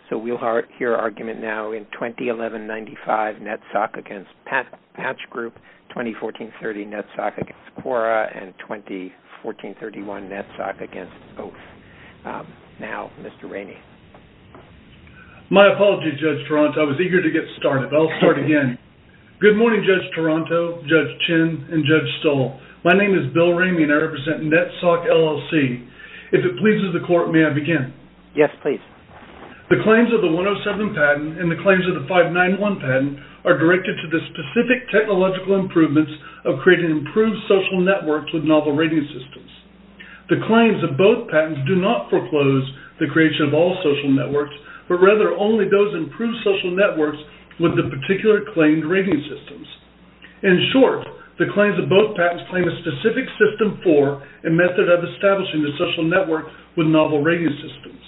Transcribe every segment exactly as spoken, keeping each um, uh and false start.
So we'll hear argument now in twenty eleven ninety-five NetSoc against Patch Group, twenty fourteen thirty NetSoc against Quora, and twenty fourteen thirty-one NetSoc against Oath. Um, now, Mister Rainey. My apologies, Judge Toronto. I was eager to get started. I'll start again. Good morning, Judge Toronto, Judge Chin, and Judge Stoll. My name is Bill Ramey, and I represent NetSoc L L C. If it pleases the Court, may I begin? Yes, please. The claims of the one oh seven patent and the claims of the five ninety-one patent are directed to the specific technological improvements of creating improved social networks with novel rating systems. The claims of both patents do not foreclose the creation of all social networks, but rather only those improved social networks with the particular claimed rating systems. In short, the claims of both patents claim a specific system for and method of establishing the social network with novel rating systems.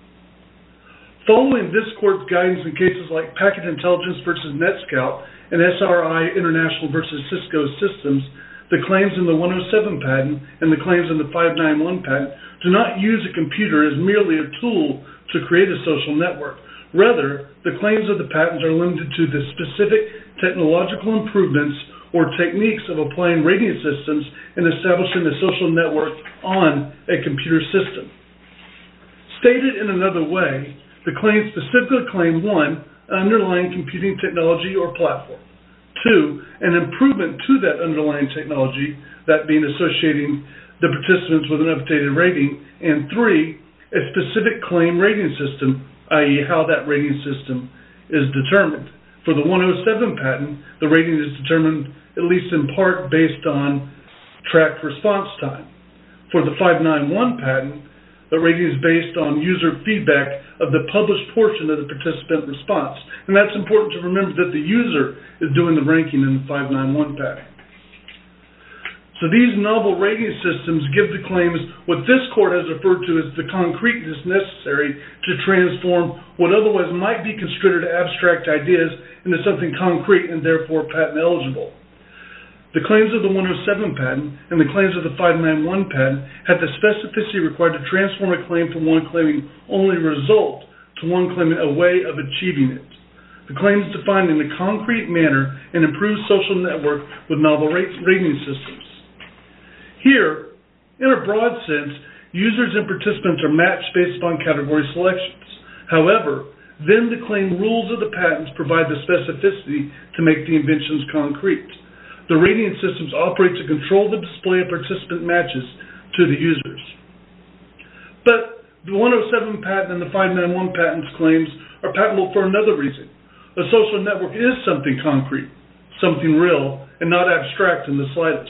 Following this Court's guidance in cases like Packet Intelligence versus NetScout and S R I International versus Cisco Systems, the claims in the one oh seven patent and the claims in the five ninety-one patent do not use a computer as merely a tool to create a social network. Rather, the claims of the patents are limited to the specific technological improvements or techniques of applying rating systems and establishing a social network on a computer system. Stated in another way, the claims specifically claim one, underlying computing technology or platform; two, an improvement to that underlying technology, that being associating the participants with an updated rating; and three, a specific claim rating system, that is how that rating system is determined. For the one oh seven patent, the rating is determined at least in part based on tracked response time. For the five ninety-one patent, the rating is based on user feedback of the published portion of the participant response. And that's important to remember, that the user is doing the ranking in the five ninety-one patent. So these novel rating systems give the claims what this Court has referred to as the concreteness necessary to transform what otherwise might be considered abstract ideas into something concrete and therefore patent eligible. The claims of the one oh seven patent and the claims of the five ninety-one patent have the specificity required to transform a claim from one claiming only a result to one claiming a way of achieving it. The claims defined in a concrete manner an improved social network with novel rating systems. Here, in a broad sense, users and participants are matched based upon category selections. However, then the claim rules of the patents provide the specificity to make the inventions concrete. The rating systems operate to control the display of participant matches to the users. But the one oh seven patent and the five ninety-one patent's claims are patentable for another reason. A social network is something concrete, something real, and not abstract in the slightest.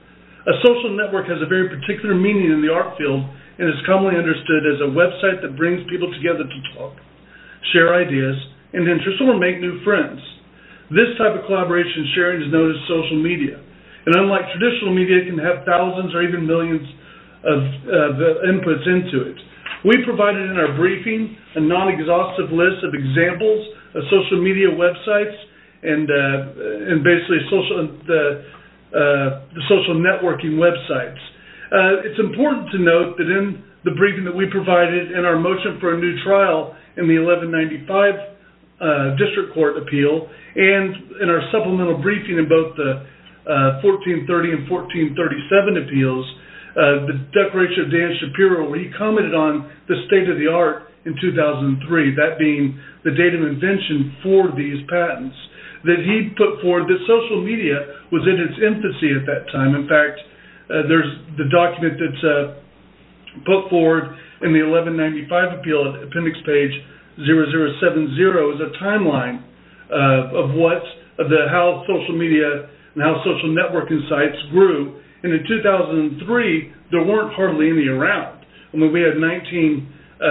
A social network has a very particular meaning in the art field and is commonly understood as a website that brings people together to talk, share ideas and interests, or make new friends. This type of collaboration sharing is known as social media. And unlike traditional media, it can have thousands or even millions of uh, inputs into it. We provided in our briefing a non-exhaustive list of examples of social media websites and uh, and basically social the uh, the social networking websites. Uh, it's important to note that in the briefing that we provided in our motion for a new trial in the eleven ninety-five uh, District Court appeal, and in our supplemental briefing in both the uh, fourteen thirty and fourteen thirty-seven appeals, uh, the declaration of Dan Shapiro, where he commented on the state of the art in two thousand three, that being the date of invention for these patents, that he put forward that social media was in its infancy at that time. In fact, uh, there's the document that's uh, put forward in the eleven ninety-five appeal at appendix page zero zero seven zero is a timeline Uh, of what of the how social media and how social networking sites grew. And in two thousand three, there weren't hardly any around. I mean, we had nineteen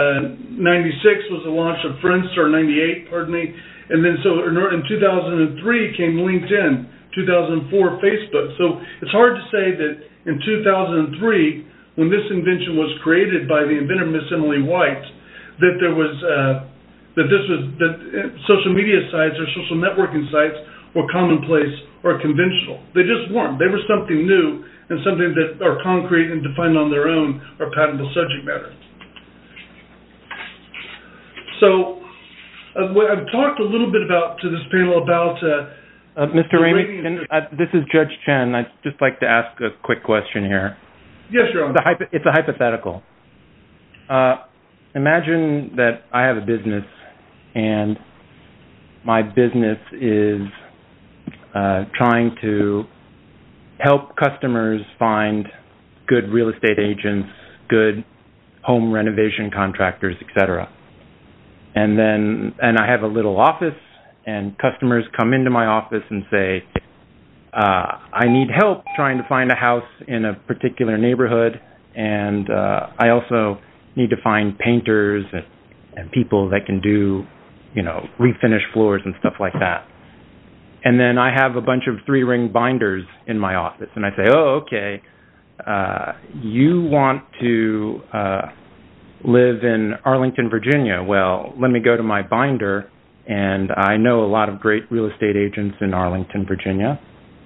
ninety-six was the launch of Friendster, ninety-eight, pardon me, and then so in two thousand three came LinkedIn, two thousand four Facebook. So it's hard to say that in two thousand three, when this invention was created by the inventor, Miss Emily White, that there was uh, that this was that social media sites or social networking sites were commonplace or conventional. They just weren't. They were something new and something that are concrete and defined on their own or patentable subject matter. So Uh, well, I've talked a little bit about to this panel about. Uh, uh, Mister Ramey, can, uh, this is Judge Chen. I'd just like to ask a quick question here. Yes, Your Honor. It's a, hypo- it's a hypothetical. Uh, imagine that I have a business, and my business is uh, trying to help customers find good real estate agents, good home renovation contractors, et cetera. And then, and I have a little office, and customers come into my office and say, uh, I need help trying to find a house in a particular neighborhood, and uh, I also need to find painters and, and people that can do, you know, refinish floors and stuff like that. And then I have a bunch of three-ring binders in my office, and I say, oh, okay, uh, you want to uh, live in Arlington, Virginia. Well, let me go to my binder, and I know a lot of great real estate agents in Arlington, Virginia.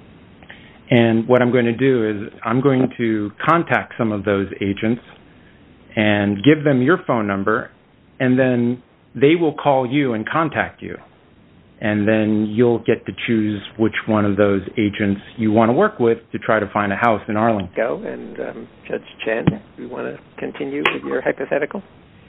And what I'm going to do is I'm going to contact some of those agents and give them your phone number, and then they will call you and contact you. And then you'll get to choose which one of those agents you want to work with to try to find a house in Arlington. Go, and um, Judge Chen, do you want to continue with your hypothetical?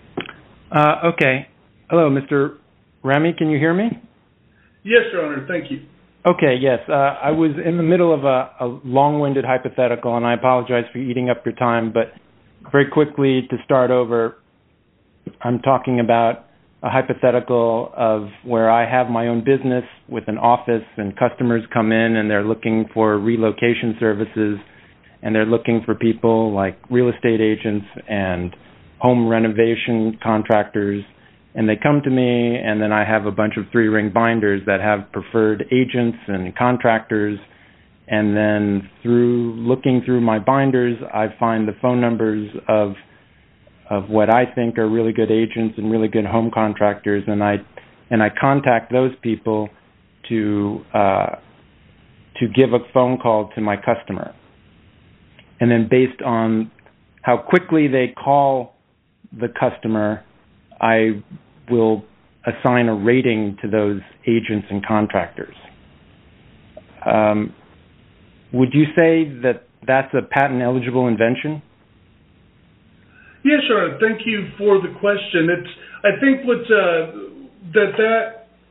Uh, okay. Hello, Mister Remy, can you hear me? Yes, Your Honor, thank you. Okay, yes. Uh, I was in the middle of a, a long-winded hypothetical, and I apologize for eating up your time, but very quickly to start over, I'm talking about a hypothetical of where I have my own business with an office, and customers come in and they're looking for relocation services, and they're looking for people like real estate agents and home renovation contractors, and they come to me, and then I have a bunch of three-ring binders that have preferred agents and contractors, and then through looking through my binders, I find the phone numbers of of what I think are really good agents and really good home contractors, and I and I contact those people to uh, to give a phone call to my customer. And then based on how quickly they call the customer, I will assign a rating to those agents and contractors. Um, would you say that that's a patent-eligible invention? Yes, sure. Thank you for the question. It's, I think what, uh, that that,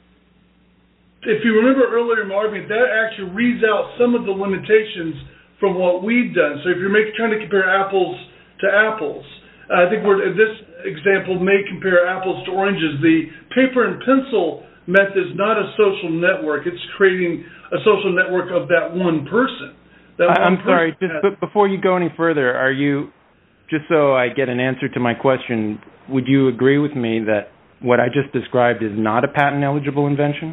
if you remember earlier in my argument, that actually reads out some of the limitations from what we've done. So if you're making, trying to compare apples to apples, I think we're, this example may compare apples to oranges. The paper and pencil method is not a social network. It's creating a social network of that one person. That one I'm person sorry, just has, but before you go any further, are you, just so I get an answer to my question, would you agree with me that what I just described is not a patent-eligible invention?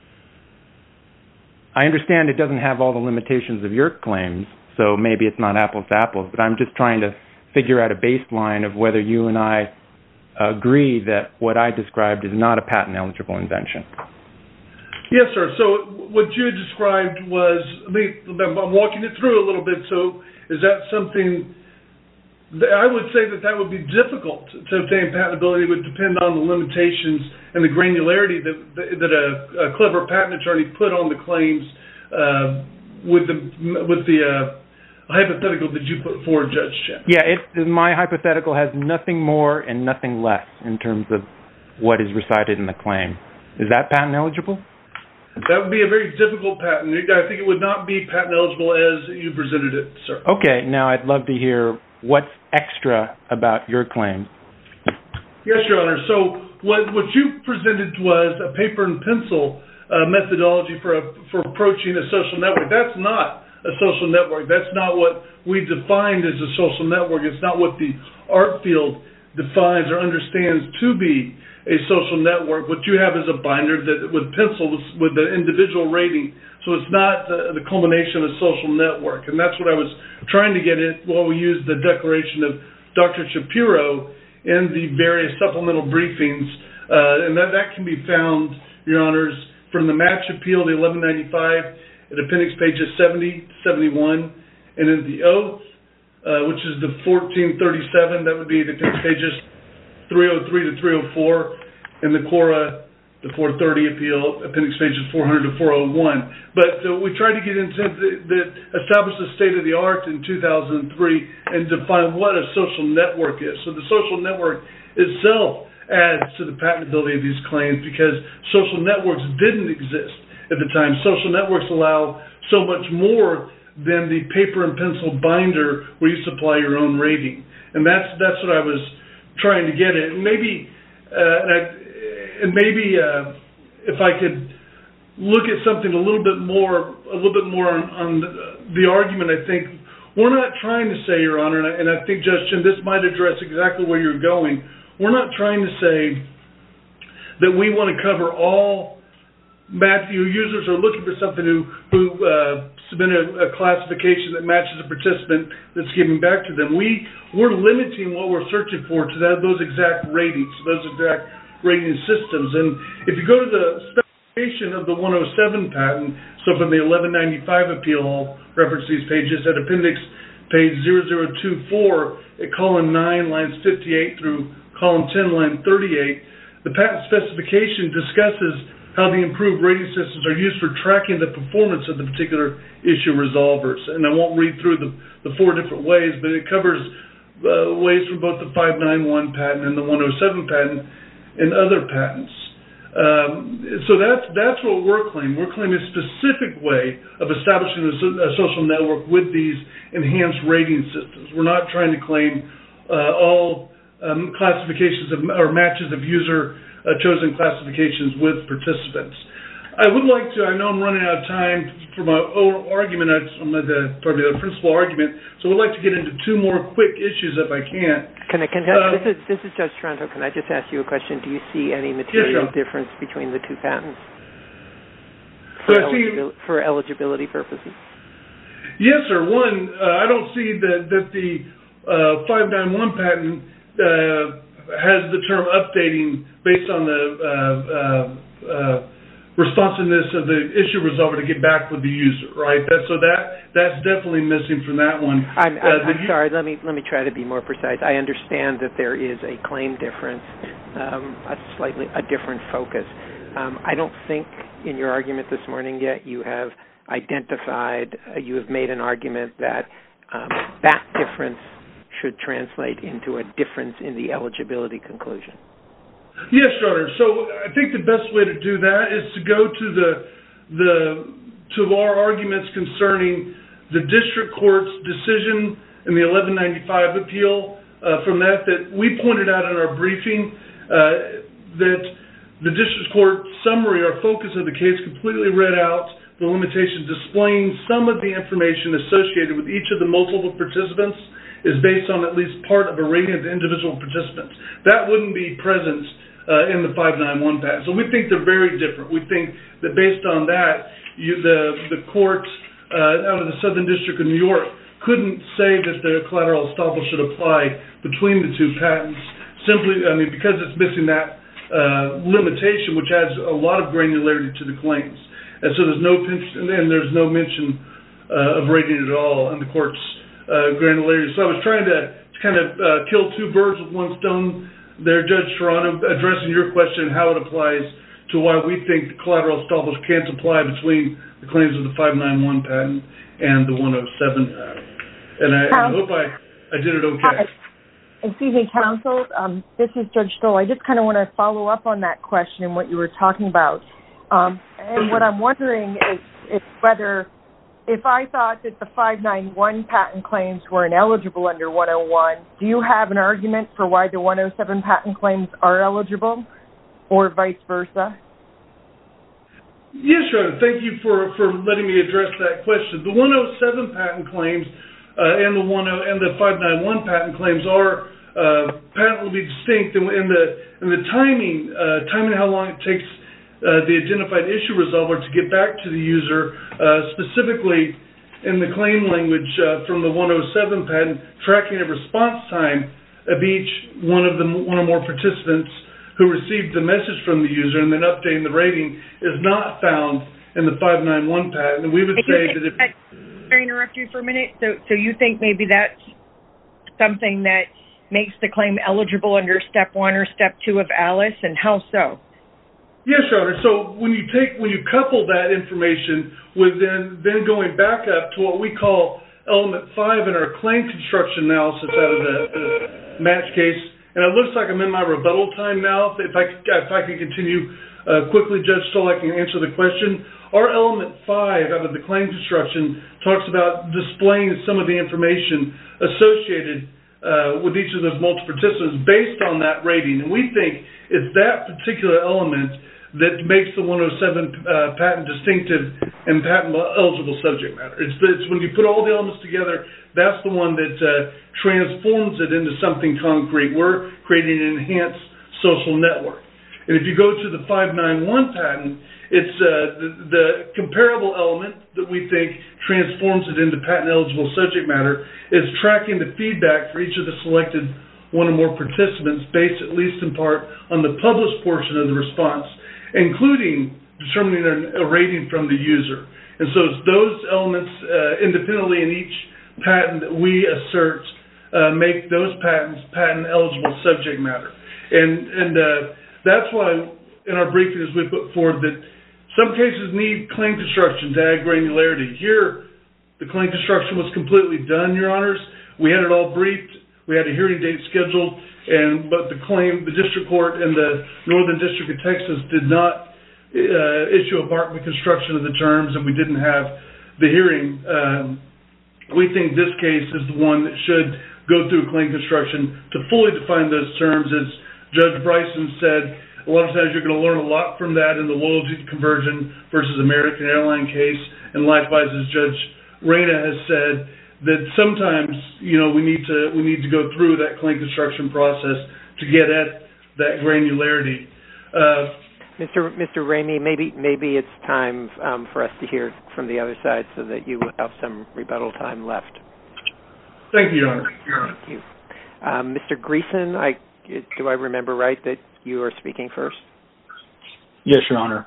I understand it doesn't have all the limitations of your claims, so maybe it's not apples to apples, but I'm just trying to figure out a baseline of whether you and I agree that what I described is not a patent-eligible invention. Yes, sir. So what you described was, I mean, I'm walking it through a little bit, so is that something... I would say that that would be difficult to obtain patentability. It would depend on the limitations and the granularity that that a, a clever patent attorney put on the claims uh, with the with the uh, hypothetical that you put forward, Judge Chen. Yeah, it, my hypothetical has nothing more and nothing less in terms of what is recited in the claim. Is that patent eligible? That would be a very difficult patent. I think it would not be patent eligible as you presented it, sir. Okay, now I'd love to hear what's extra about your claim. Yes, Your Honor. So what what you presented was a paper and pencil uh, methodology for a, for approaching a social network. That's not a social network. That's not what we defined as a social network. It's not what the art field defines or understands to be a social network. What you have is a binder that with pencils with the individual rating. So it's not the, the culmination of social network. And that's what I was trying to get at while we used the declaration of Doctor Shapiro in the various supplemental briefings. Uh, and that, that can be found, Your Honors, from the Match Appeal, the eleven ninety-five, at appendix pages seventy, seventy-one, and in the oath, uh, which is the fourteen thirty-seven, that would be the appendix pages three oh three to three oh four, and the Cora the four thirty appeal, appendix pages four hundred to four oh one. But uh, we tried to get into that, establish the state of the art in two thousand three and define what a social network is. So the social network itself adds to the patentability of these claims because social networks didn't exist at the time. Social networks allow so much more than the paper and pencil binder where you supply your own rating. And that's that's what I was trying to get at. And maybe, uh, and, I, and maybe uh, if I could look at something a little bit more, a little bit more on, on the, the argument, I think we're not trying to say, Your Honor, and I, and I think, Judge Chin, this might address exactly where you're going. We're not trying to say that we want to cover all Matthew users are looking for something who who uh, submit a, a classification that matches a participant that's given back to them. We we're limiting what we're searching for to that, those exact ratings, those exact rating systems. And if you go to the specification of the one oh seven patent, so from the eleven ninety-five appeal, I'll reference these pages at appendix page zero zero two four at column nine, lines fifty-eight through column ten, line thirty-eight. The patent specification discusses how the improved rating systems are used for tracking the performance of the particular issue resolvers. And I won't read through the, the four different ways, but it covers uh, ways from both the five ninety-one patent and the one oh seven patent and other patents. Um, so that's that's what we're claiming. We're claiming a specific way of establishing a, a social network with these enhanced rating systems. We're not trying to claim uh, all um, classifications of, or matches of user Uh, chosen classifications with participants. I would like to, I know I'm running out of time for my own argument, I'm at the, probably the principal argument, so I would like to get into two more quick issues if I can. Can I, can I, uh, this, is, this is Judge Toronto. Can I just ask you a question? Do you see any material yes, difference between the two patents for, so eligibility, see, for eligibility purposes? Yes, sir. One, uh, I don't see that, that the uh, five ninety-one patent uh, has the term updating based on the uh, uh, uh, responsiveness of the issue resolver to get back with the user, right? That, so that that's definitely missing from that one. I'm, I'm, uh, I'm sorry. Let me let me try to be more precise. I understand that there is a claim difference, um, a slightly a different focus. Um, I don't think in your argument this morning yet you have identified, uh, you have made an argument that um, that difference should translate into a difference in the eligibility conclusion. Yes, Your Honor. So I think the best way to do that is to go to the the to our arguments concerning the district court's decision in the eleven ninety-five appeal. Uh, from that, that we pointed out in our briefing uh, that the district court summary, our focus of the case, completely read out the limitations, displaying some of the information associated with each of the multiple participants is based on at least part of a rating of the individual participants. That wouldn't be present uh, in the five ninety-one patent. So we think they're very different. We think that based on that, you, the the court uh, out of the Southern District of New York couldn't say that the collateral estoppel should apply between the two patents. Simply, I mean, because it's missing that uh, limitation, which adds a lot of granularity to the claims. And so there's no and there's no mention uh, of rating at all in the court's Uh, granularity. So I was trying to, to kind of uh, kill two birds with one stone there, Judge Toronto, addressing your question how it applies to why we think the collateral estoppel can't apply between the claims of the five ninety-one patent and the one oh seven patent. And I, I hope I, I did it okay. Hi. Excuse me, counsel. Um, this is Judge Stoll. I just kind of want to follow up on that question and what you were talking about. Um, and what I'm wondering is, is whether if I thought that the five ninety-one patent claims were ineligible under one oh one, do you have an argument for why the one oh seven patent claims are eligible, or vice versa? Yes, Your Honor. Thank you for, for letting me address that question. The one oh seven patent claims uh, and the one and the five ninety-one patent claims are uh, patently distinct in, in the in the timing, uh, timing how long it takes Uh, the identified issue resolver to get back to the user, uh, specifically in the claim language uh, from the one oh seven patent, tracking a response time of each one of the one or more participants who received the message from the user and then updating the rating is not found in the five ninety-one patent. And we would say that if... Can I interrupt you for a minute? So, so you think maybe that's something that makes the claim eligible under step one or step two of Alice, and how so? Yes, Your Honor. So when you take, when you couple that information with then, then going back up to what we call element five in our claim construction analysis out of the, the match case, and it looks like I'm in my rebuttal time now. If I, if I can continue uh, quickly, Judge Stoll, I can answer the question. Our element five out of the claim construction talks about displaying some of the information associated uh, with each of those multiple participants based on that rating. And we think it's that particular element that makes the one oh seven uh, patent distinctive and patent eligible subject matter. It's, it's when you put all the elements together, that's the one that uh, transforms it into something concrete. We're creating an enhanced social network. And if you go to the five ninety-one patent, it's uh, the, the comparable element that we think transforms it into patent eligible subject matter is tracking the feedback for each of the selected one or more participants based at least in part on the published portion of the response, including determining a, a rating from the user. And so it's those elements uh, independently in each patent that we assert uh, make those patents patent eligible subject matter. And, and uh, that's why in our briefing as we put forward that some cases need claim construction to add granularity. Here, the claim construction was completely done, Your Honors. We had it all briefed. We had a hearing date scheduled, and but the claim, the district court in the Northern District of Texas did not uh, issue a Barkman construction of the terms, and we didn't have the hearing. Um, we think this case is the one that should go through claim construction to fully define those terms. As Judge Bryson said, a lot of times you're going to learn a lot from that in the loyalty conversion versus American Airline case, and likewise, as Judge Reyna has said, that sometimes, you know, we need to we need to go through that claim construction process to get at that granularity. Uh, Mister Mister Ramey, maybe maybe it's time um, for us to hear from the other side so that you will have some rebuttal time left. Thank you, Your Honor. Thank you. Um, Mister Greason, I, do I remember right that you are speaking first? Yes, Your Honor.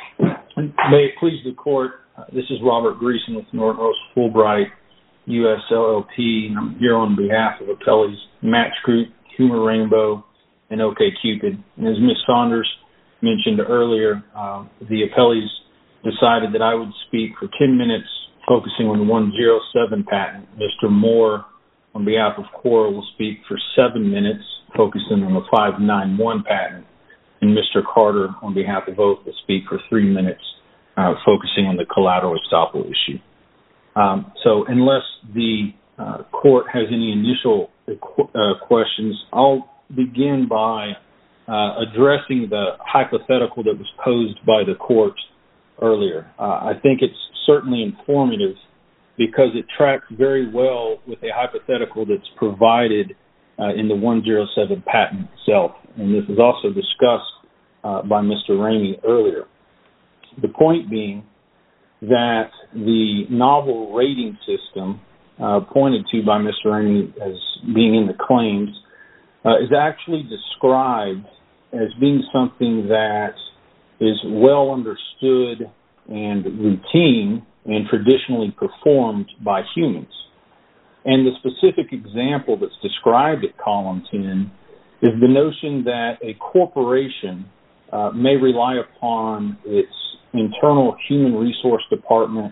May it please the court, uh, this is Robert Greason with Norton Rose Fulbright, U S L L P, and I'm here on behalf of appellees Match Group, Humor Rainbow, and OkCupid. And as Miz Saunders mentioned earlier, uh, the appellees decided that I would speak for ten minutes focusing on the one oh seven patent. Mister Moore, on behalf of Quora, will speak for seven minutes focusing on the five ninety-one patent. And Mister Carter, on behalf of Oath, will speak for three minutes uh, focusing on the collateral estoppel issue. Um, so unless the uh, court has any initial uh, questions, I'll begin by uh, addressing the hypothetical that was posed by the court earlier. Uh, I think it's certainly informative because it tracks very well with a hypothetical that's provided uh, in the one oh seven patent itself. And this was also discussed uh, by Mister Ramey earlier. The point being that the novel rating system uh, pointed to by Mister Ramey as being in the claims uh, is actually described as being something that is well understood and routine and traditionally performed by humans. And the specific example that's described at column ten is the notion that a corporation uh, may rely upon its internal human resource department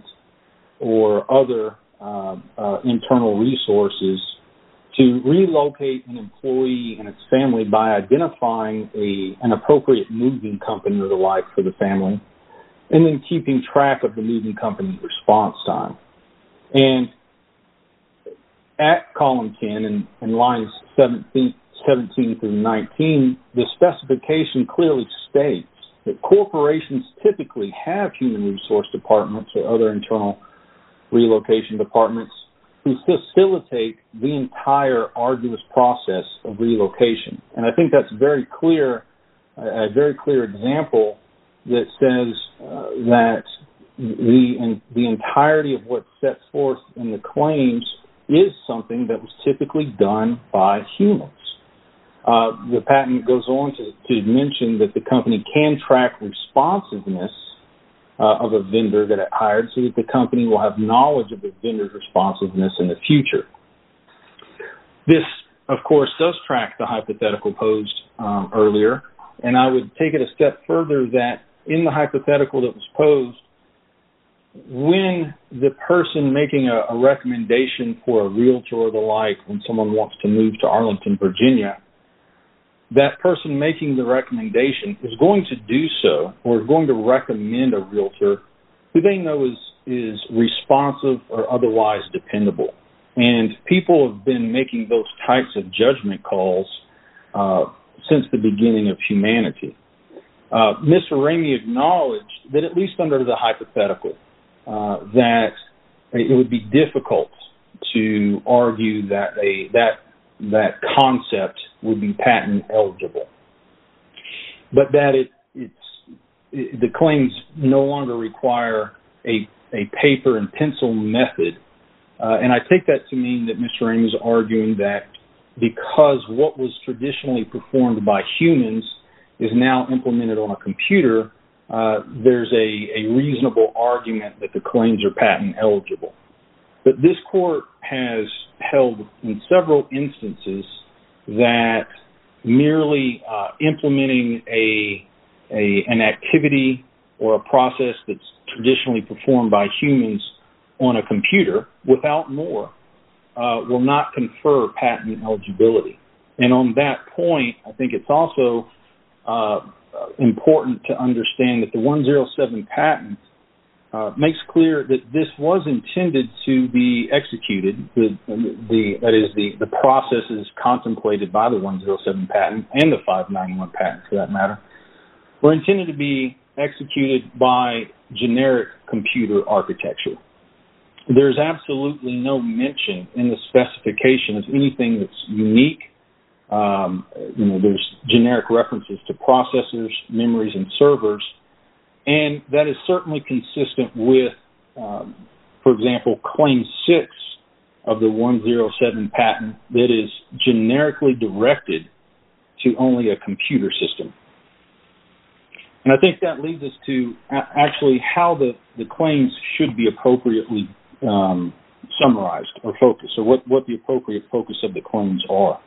or other uh, uh, internal resources to relocate an employee and its family by identifying a, an appropriate moving company or the like for the family, and then keeping track of the moving company's response time. And at column ten, in, in lines seventeen, seventeen through nineteen, the specification clearly states that corporations typically have human resource departments or other internal relocation departments who facilitate the entire arduous process of relocation. And I think that's very clear, a very clear example that says uh, that the in, the entirety of what's set forth in the claims is something that was typically done by humans. Uh, the patent goes on to, to mention that the company can track responsiveness uh, of a vendor that it hired so that the company will have knowledge of the vendor's responsiveness in the future. This, of course, does track the hypothetical posed um, earlier And I would take it a step further that in the hypothetical that was posed, when the person making a, a recommendation for a realtor or the like, when someone wants to move to Arlington, Virginia, that person making the recommendation is going to do so or is going to recommend a realtor who they know is, is responsive or otherwise dependable. And people have been making those types of judgment calls uh, since the beginning of humanity. Uh, Mister Ramey acknowledged that at least under the hypothetical, uh, that it would be difficult to argue that a that that concept would be patent eligible, but that it it's it, the claims no longer require a a paper and pencil method, uh, and I take that to mean that Mister Ramey is arguing that because what was traditionally performed by humans is now implemented on a computer, uh, there's a, a reasonable argument that the claims are patent eligible. But this court has held in several instances that merely uh, implementing a, a an activity or a process that's traditionally performed by humans on a computer without more uh, will not confer patent eligibility. And on that point, I think it's also uh, important to understand that the one oh seven patent Uh, makes clear that this was intended to be executed. The, the that is the, the processes contemplated by the one oh seven patent and the five ninety-one patent, for that matter, were intended to be executed by generic computer architecture. There's absolutely no mention in the specification of anything that's unique. Um, you know, there's generic references to processors, memories, and servers. And that is certainly consistent with, um, for example, Claim six of the one oh seven patent that is generically directed to only a computer system. And I think that leads us to actually how the, the claims should be appropriately um, summarized or focused, or what, what the appropriate focus of the claims are.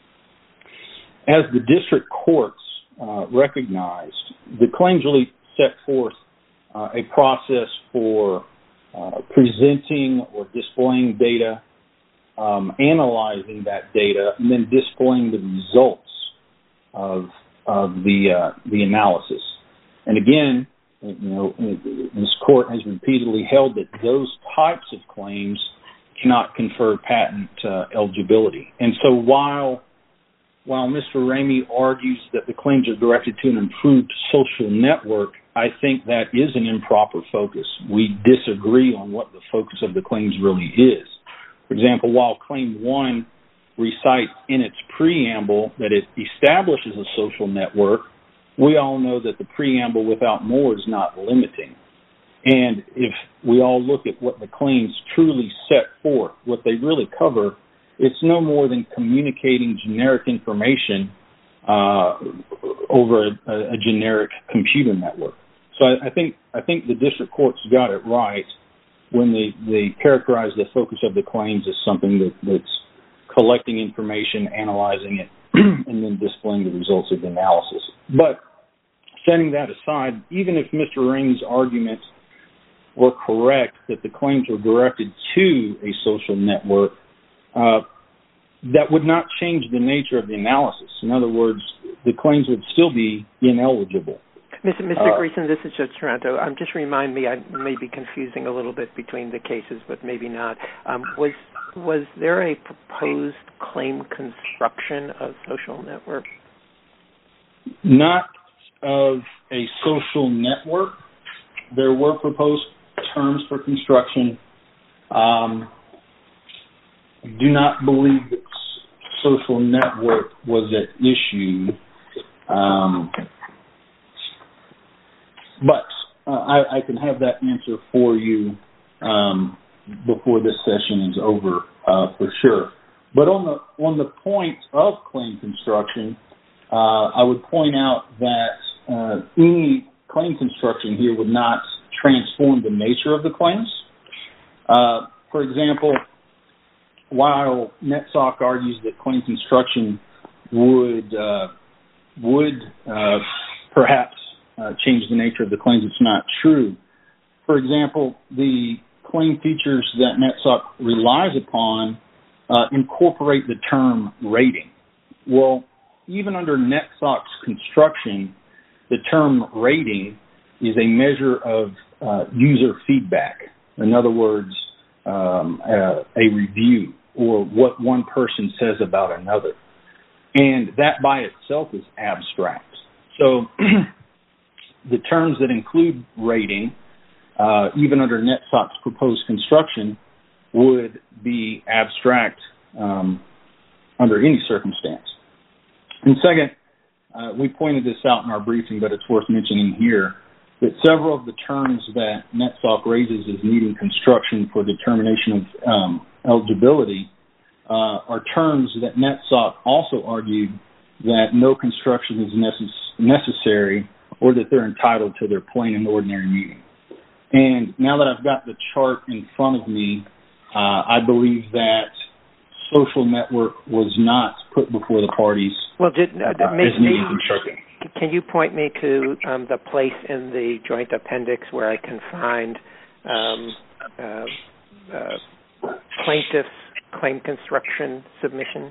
As the district courts uh, recognized, the claims really set forth uh, a process for uh, presenting or displaying data, um, analyzing that data, and then displaying the results of of the uh, the analysis. And again, you know, this court has repeatedly held that those types of claims cannot confer patent uh, eligibility. And so while while Mister Ramey argues that the claims are directed to an improved social network, I think that is an improper focus. We disagree on what the focus of the claims really is. For example, while Claim one recites in its preamble that it establishes a social network, we all know that the preamble without more is not limiting. And if we all look at what the claims truly set forth, what they really cover, it's no more than communicating generic information uh, over a, a generic computer network. So I, I think I think the district courts got it right when they, they characterize the focus of the claims as something that, that's collecting information, analyzing it, and then displaying the results of the analysis. But setting that aside, even if Mister Ramey's arguments were correct that the claims were directed to a social network, uh, that would not change the nature of the analysis. In other words, the claims would still be ineligible. Mister Mister Uh, Greason, this is Judge Taranto. Um, just remind me, I may be confusing a little bit between the cases, but maybe not. Um, was was there a proposed claim construction of social network? Not of a social network. There were proposed terms for construction. Um, I do not believe that social network was at issue. Um, But uh, I, I can have that answer for you um, before this session is over, uh, for sure. But on the on the point of claim construction, uh, I would point out that uh, any claim construction here would not transform the nature of the claims. Uh, for example, while NetSoc argues that claim construction would uh, would uh, perhaps uh, change the nature of the claims. It's not true. For example, the claim features that NetSOC relies upon uh, incorporate the term rating. Well, even under NetSOC's construction, the term rating is a measure of uh, user feedback. In other words, um, uh, a review or what one person says about another. And that by itself is abstract. So the terms that include rating, uh, even under NetSOC's proposed construction, would be abstract um, under any circumstance. And second, uh, we pointed this out in our briefing, but it's worth mentioning here, that several of the terms that NetSOC raises as needing construction for determination of um, eligibility uh, are terms that NetSOC also argued that no construction is necess- necessary or that they're entitled to their plain and ordinary meaning. And now that I've got the chart in front of me, uh, I believe that social network was not put before the parties. Well, did, uh, uh, maybe, as needing construction. Can you point me to um, the place in the joint appendix where I can find um, uh, uh, plaintiff's claim construction submission?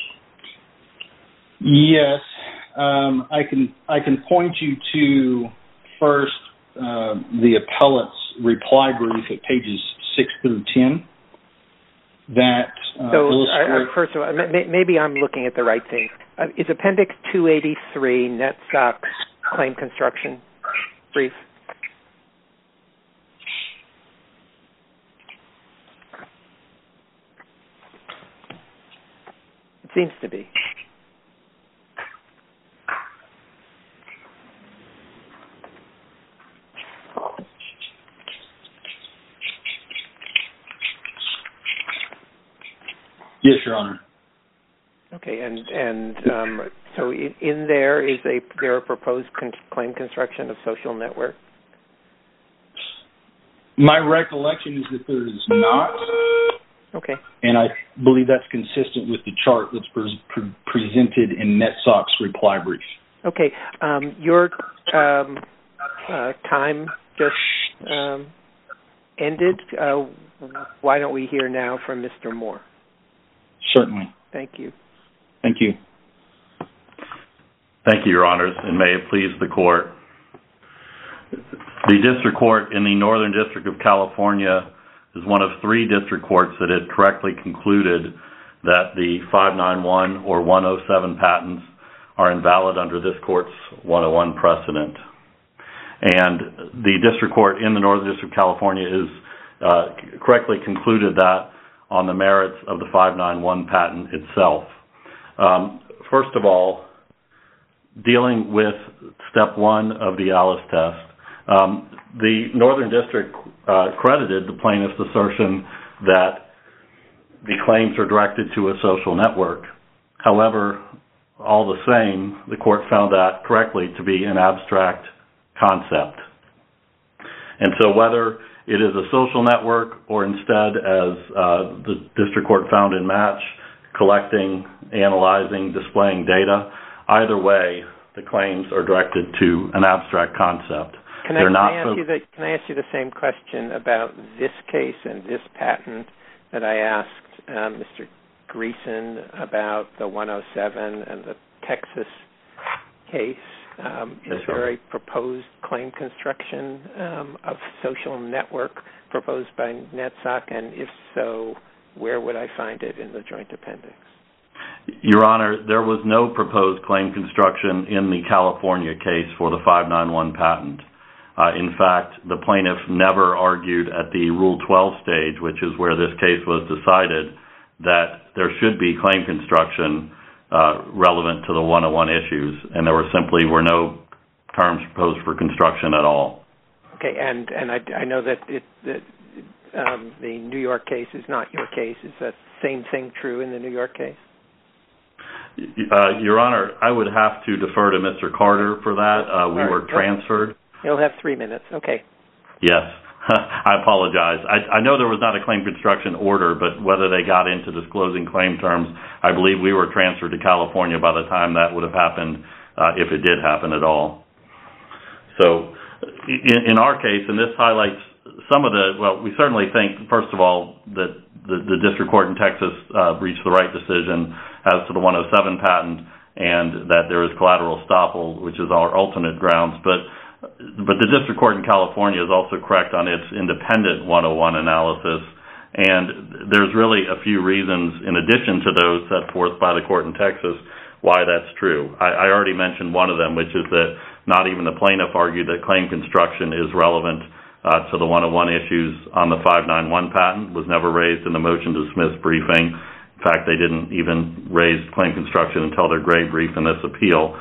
Yes, um, I can. I can point you to first uh, the appellate's reply brief at pages six through ten. That uh, so, illustrate- uh, first of all, maybe I'm looking at the right thing. Uh, is Appendix two eighty-three NetSOC's claim construction brief? It seems to be. Yes, Your Honor. Okay, and and um, so in, in there is a there a proposed con- claim construction of social network? My recollection is that there is not. Okay. And I believe that's consistent with the chart that's pre- pre- presented in NetSOC's reply brief. Okay. Um, your um, uh, time just um, ended. Uh, why don't we hear now from Mister Moore? Certainly. Thank you. Thank you. Thank you, Your Honors, and may it please the Court. The District Court in the Northern District of California is one of three district courts that had correctly concluded that the five ninety-one or one oh seven patents are invalid under this Court's one oh one precedent. And the District Court in the Northern District of California is uh, correctly concluded that on the merits of the five ninety-one patent itself. Um, first of all, dealing with step one of the Alice test, um, the Northern District uh, credited the plaintiff's assertion that the claims are directed to a social network. However, all the same, the court found that correctly to be an abstract concept. And so whether it is a social network or instead, as uh, the district court found in Match, collecting, analyzing, displaying data, either way, the claims are directed to an abstract concept. Can I, can, I ask you the, can I ask you the same question about this case and this patent that I asked uh, Mister Greason about the one oh seven and the Texas case? Um, is there a proposed claim construction um, of social network proposed by NetSOC, and if so, where would I find it in the joint appendix? Your Honor, there was no proposed claim construction in the California case for the five ninety-one patent. Uh, in fact, the plaintiff never argued at the Rule twelve stage, which is where this case was decided, that there should be claim construction uh, relevant to the one oh one issues, and there were simply were no terms proposed for construction at all. Okay, and, and I, I know that, it, that um, the New York case is not your case. Is that same thing true in the New York case? Uh, Your Honor, I would have to defer to Mister Carter for that. Uh, we right. were transferred. You'll have three minutes. Okay. Yes. I apologize. I, I know there was not a claim construction order, but whether they got into disclosing claim terms, I believe we were transferred to California by the time that would have happened, uh, if it did happen at all. So in, in our case, and this highlights some of the, well, we certainly think, first of all, that the, the district court in Texas uh, reached the right decision as to the one oh seven patent, and that there is collateral estoppel, which is our alternate grounds. But but the district court in California is also correct on its independent one oh one analysis, and there's really a few reasons, in addition to those set forth by the court in Texas, why that's true. I, I already mentioned one of them, which is that not even the plaintiff argued that claim construction is relevant uh, to the one oh one issues on the five ninety-one patent, was never raised in the motion to dismiss briefing. In fact, they didn't even raise claim construction until their gray brief in this appeal.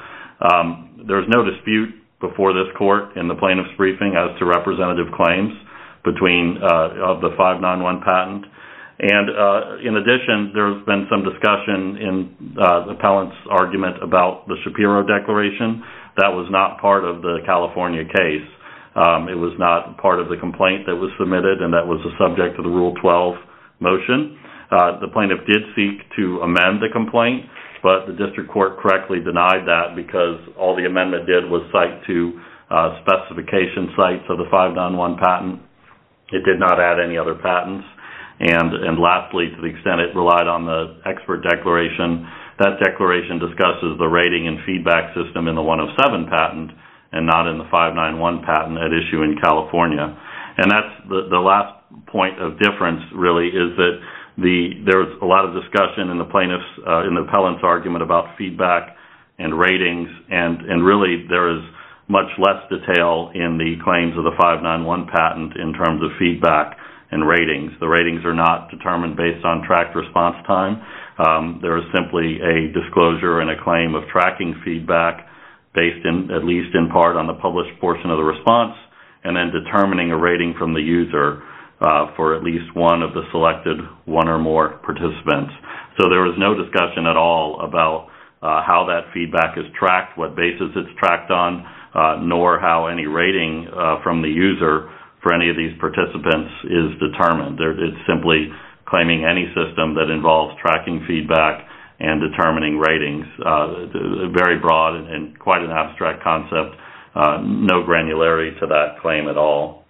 Um, there's no dispute before this court in the plaintiff's briefing as to representative claims between uh, of the five ninety-one patent. And uh, in addition, there's been some discussion in uh, the appellant's argument about the Shapiro Declaration. That was not part of the California case. Um, it was not part of the complaint that was submitted, and that was the subject of the Rule twelve motion. Uh, the plaintiff did seek to amend the complaint, but the district court correctly denied that because all the amendment did was cite to uh, specification sites of the five ninety-one patent. It did not add any other patents. And, and lastly, to the extent it relied on the expert declaration, that declaration discusses the rating and feedback system in the one oh seven patent and not in the five ninety-one patent at issue in California. And that's the, the last point of difference, really, is that The, there was a lot of discussion in the plaintiff's, uh, in the appellant's argument about feedback and ratings, and, and really there is much less detail in the claims of the five ninety-one patent in terms of feedback and ratings. The ratings are not determined based on tracked response time. Um, there is simply a disclosure and a claim of tracking feedback based in, at least in part, on the published portion of the response, and then determining a rating from the user Uh, for at least one of the selected one or more participants. So there was no discussion at all about uh, how that feedback is tracked, what basis it's tracked on, uh, nor how any rating uh, from the user for any of these participants is determined. There, it's simply claiming any system that involves tracking feedback and determining ratings. Uh, very broad and, and quite an abstract concept, uh, no granularity to that claim at all.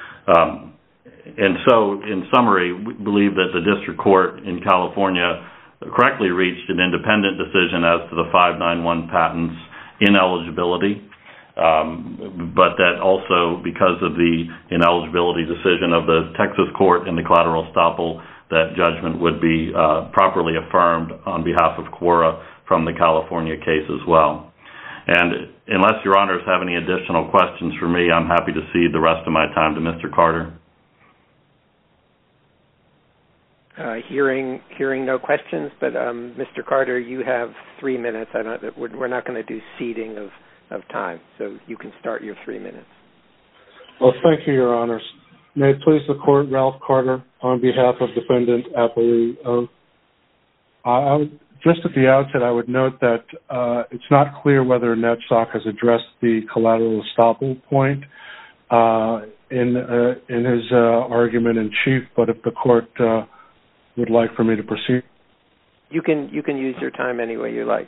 Um, And so, in summary, we believe that the district court in California correctly reached an independent decision as to the five ninety-one patent's ineligibility, um, but that also, because of the ineligibility decision of the Texas court in the collateral estoppel, that judgment would be uh, properly affirmed on behalf of Quora from the California case as well. And unless your honors have any additional questions for me, I'm happy to cede the rest of my time to Mister Carter. Uh, hearing hearing no questions, but um, Mister Carter, you have three minutes. I don't. We're not going to do ceding of, of time, so you can start your three minutes. Well, thank you, Your Honors. May it please the Court, Ralph Carter, on behalf of Defendant Appellee Oath. Uh, I would, just at the outset, I would note that uh, it's not clear whether NETSOC has addressed the collateral estoppel point uh, in uh, in his uh, argument in chief, but if the Court uh, would like for me to proceed. You can you can use your time any way you like.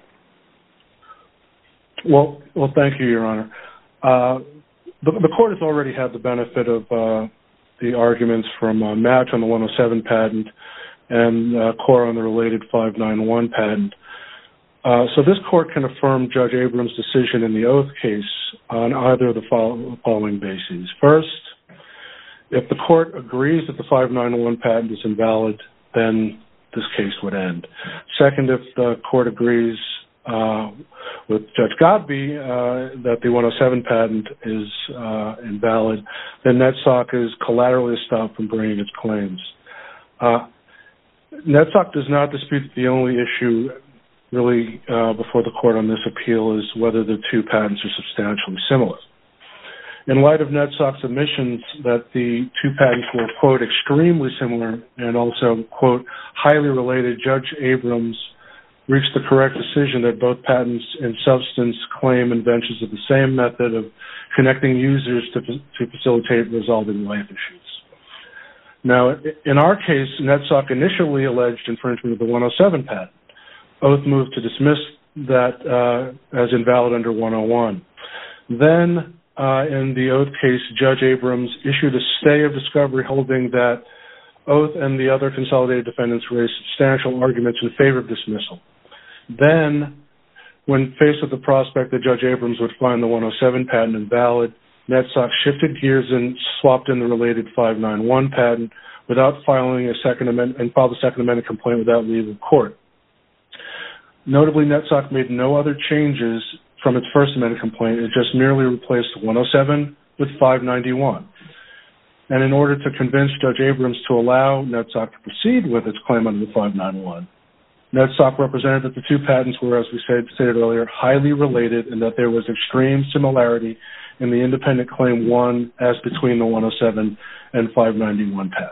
Well, well, thank you, Your Honor. Uh, the, the Court has already had the benefit of uh, the arguments from uh, Match on the one oh seven patent and uh, Quora on the related five ninety-one patent. Uh, so this Court can affirm Judge Abrams' decision in the Oath case on either of the follow- following bases. First, if the Court agrees that the five ninety-one patent is invalid, then this case would end. Second, if the Court agrees uh, with Judge Godbee uh, that the one oh seven patent is uh, invalid, then NETSOC is collaterally stopped from bringing its claims. Uh, NETSOC does not dispute that the only issue really uh, before the Court on this appeal is whether the two patents are substantially similar. In light of NETSOC's admissions that the two patents were, quote, extremely similar and also, quote, highly related, Judge Abrams reached the correct decision that both patents in substance claim inventions of the same method of connecting users to, to facilitate resolving life issues. Now, in our case, NETSOC initially alleged infringement of the one oh seven patent. Oath moved to dismiss that uh, as invalid under one oh one. Then, uh, in the Oath case, Judge Abrams issued a stay of discovery holding that Oath and the other consolidated defendants raised substantial arguments in favor of dismissal. Then, when faced with the prospect that Judge Abrams would find the one oh seven patent invalid, NetSoc shifted gears and swapped in the related five ninety-one patent without filing a second amendment and filed a second amendment complaint without leave of court. Notably, NetSoc made no other changes from its first amendment complaint. It just merely replaced one oh seven with five ninety-one. And in order to convince Judge Abrams to allow NetSoc to proceed with its claim under the five ninety-one, NetSoc represented that the two patents were, as we said, stated earlier, highly related and that there was extreme similarity in the independent claim one as between the one oh seven and five ninety-one patents.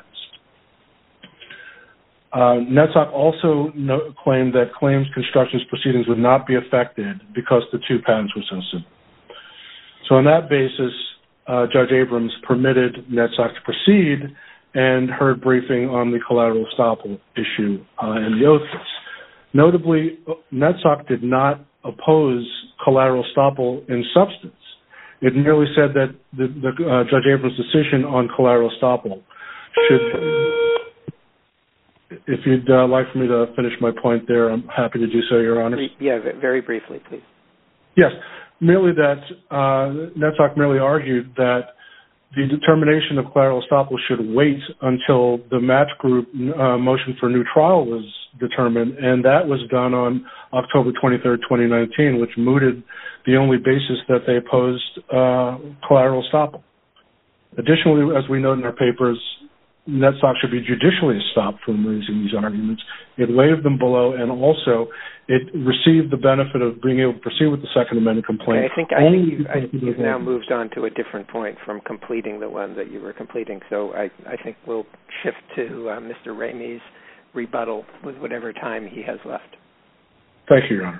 Uh, NetSoc also no- claimed that claims constructions proceedings would not be affected because the two patents were so similar. So on that basis, uh, Judge Abrams permitted NetSoc to proceed and heard briefing on the collateral estoppel issue uh, in the Oath case. Notably, NetSoc did not oppose collateral estoppel in substance. It merely said that the, the uh, Judge Abrams' decision on collateral estoppel should... If you'd uh, like for me to finish my point there, I'm happy to do so, Your Honor. Yeah, very briefly, please. Yes, merely that uh, NetSoc merely argued that the determination of collateral estoppel should wait until the match group uh, motion for new trial was determined, and that was done on October twenty-third, twenty nineteen, which mooted the only basis that they opposed uh, collateral estoppel. Additionally, as we note in our papers, NetSoc should be judicially stopped from raising these arguments. It waived them below, and also it received the benefit of being able to proceed with the Second Amendment complaint. Okay, I think, I think you've, I, you've now moved on to a different point from completing the one that you were completing, so I, I think we'll shift to uh, Mister Ramey's rebuttal with whatever time he has left. Thank you, Your Honor.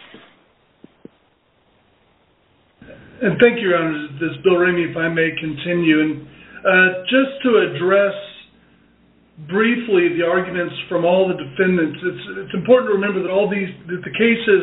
And thank you, Your Honor. This Bill Ramey, if I may continue. And uh, just to address briefly the arguments from all the defendants, it's, it's important to remember that all these, that the cases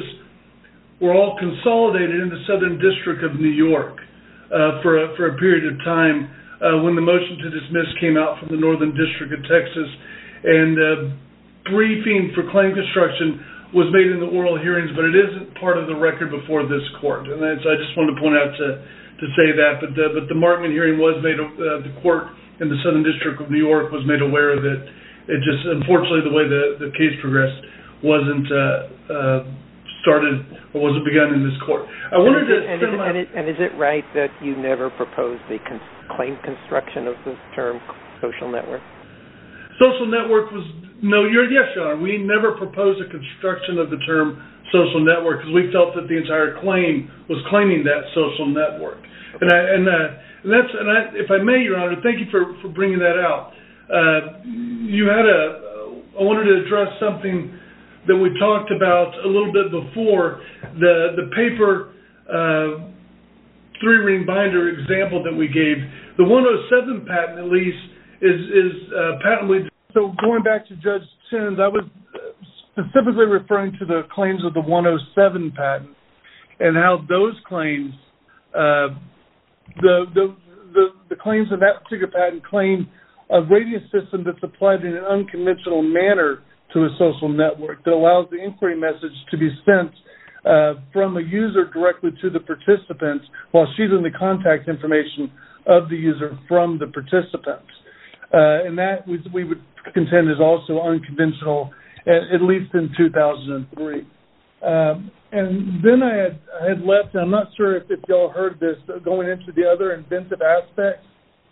were all consolidated in the Southern District of New York uh, for, a, for a period of time uh, when the motion to dismiss came out from the Northern District of Texas. And uh, briefing for claim construction was made in the oral hearings, but it isn't part of the record before this court. And that's, I just wanted to point out to, to say that. But, uh, but the Markman hearing was made, uh, the court in the Southern District of New York was made aware that it just, unfortunately, the way the, the case progressed wasn't uh, uh, started or wasn't begun in this court. I wanted to... And is, it, and, it, and is it right that you never proposed the con- claim construction of the term social network? Social network was... No, you're, yes, Your Honor. We never proposed a construction of the term social network because we felt that the entire claim was claiming that social network. And I... And, uh, And that's, and I, if I may, Your Honor, thank you for, for bringing that out. Uh, you had a, I wanted to address something that we talked about a little bit before, the the paper uh, three-ring binder example that we gave. The one oh seven patent, at least, is is uh, patently. So going back to Judge Chin's, I was specifically referring to the claims of the one oh seven patent and how those claims. Uh, The, the the the claims in that particular patent claim a radio system that's applied in an unconventional manner to a social network that allows the inquiry message to be sent uh, from a user directly to the participant while shielding the contact information of the user from the participant. Uh, and that we, we would contend is also unconventional, at, at least in two thousand three. Um, and then I had I had left, and I'm not sure if, if y'all heard this, going into the other inventive aspects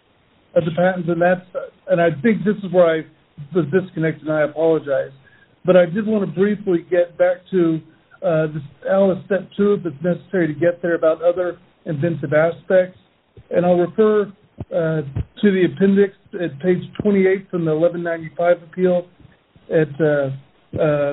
of the patents, and that's, and I think this is where I was disconnected, and I apologize. But I did want to briefly get back to uh, this Alice step two, if it's necessary to get there, about other inventive aspects. And I'll refer uh, to the appendix at page twenty-eight from the eleven ninety-five appeal at uh, uh,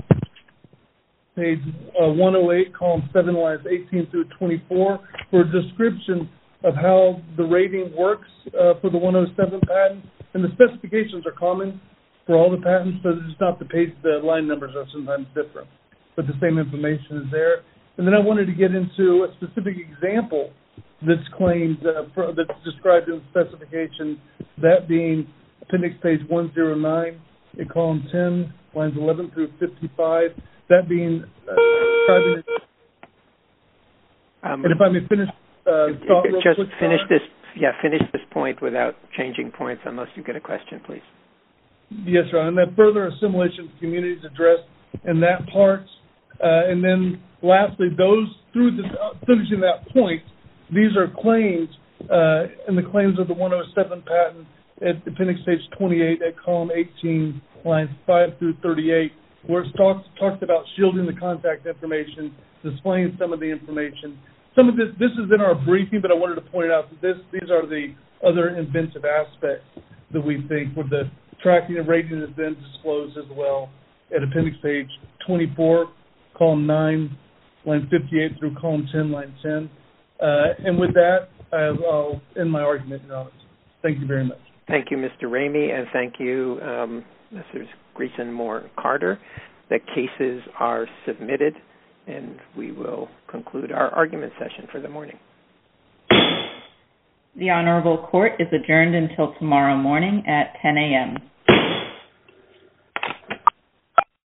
page uh, one oh eight, column seven, lines eighteen through twenty-four, for a description of how the rating works uh, for the one oh seven patent. And the specifications are common for all the patents, but it's not the page, the line numbers are sometimes different. but the same information is there. And then I wanted to get into a specific example that's claimed, uh, for, that's described in the specification, that being appendix page one oh nine, in column ten, lines eleven through fifty-five, that being uh, describing it. Um, and if I may finish, uh, thought real just quick, finish John? this. Yeah, finish this point without changing points, unless you get a question, please. Yes, Ron. And that further assimilation of communities addressed in that part, uh, and then lastly, those through the uh, finishing that point, these are claims uh, in the claims of the one oh seven patent at appendix page twenty-eight at column eighteen, lines five through thirty-eight, where it talks talks about shielding the contact information, displaying some of the information. Some of this, this is in our briefing, but I wanted to point out that this, these are the other inventive aspects that we think where the tracking and rating is then disclosed as well at appendix page twenty-four, column nine, line fifty-eight through column ten, line ten. Uh, and with that, I'll, I'll end my argument, Your Honor. Thank you very much. Thank you, Mister Ramey, and thank you, um, Misters Greason, Moore, Carter. The cases are submitted, and we will conclude our argument session for the morning. The Honorable Court is adjourned until tomorrow morning at ten a.m.